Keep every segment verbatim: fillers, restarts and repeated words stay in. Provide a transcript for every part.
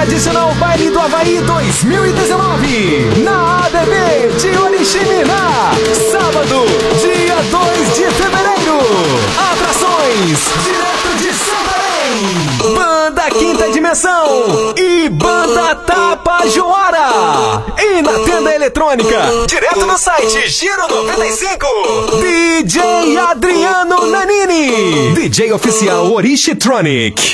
tradicional Baile do Havaí dois mil e dezenove, na A B B de Oriximiná, sábado, dia dois de fevereiro. Atrações, direto de Santarém, Banda Quinta Dimensão e Banda Tapajora. E na tenda eletrônica, direto no site Giro noventa e cinco, D J Adriano Nanini, D J oficial Orixi-tronic.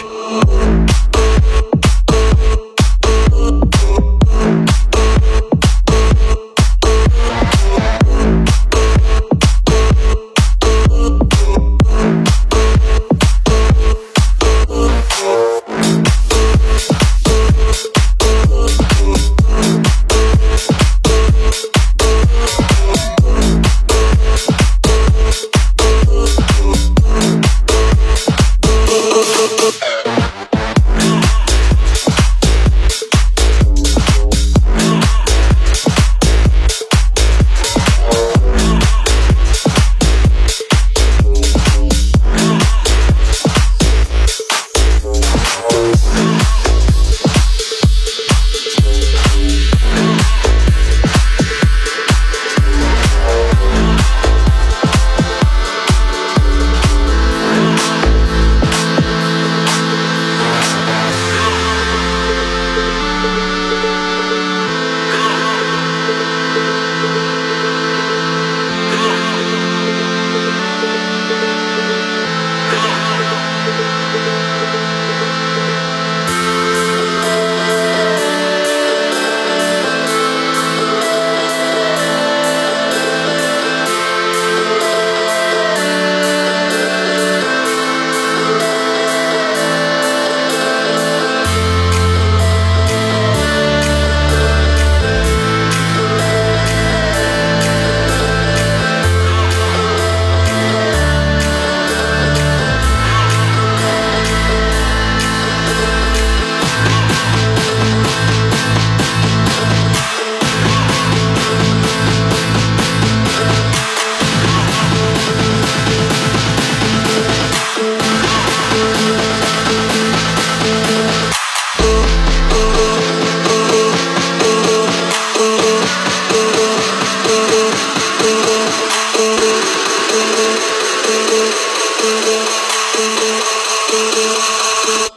We'll be right back.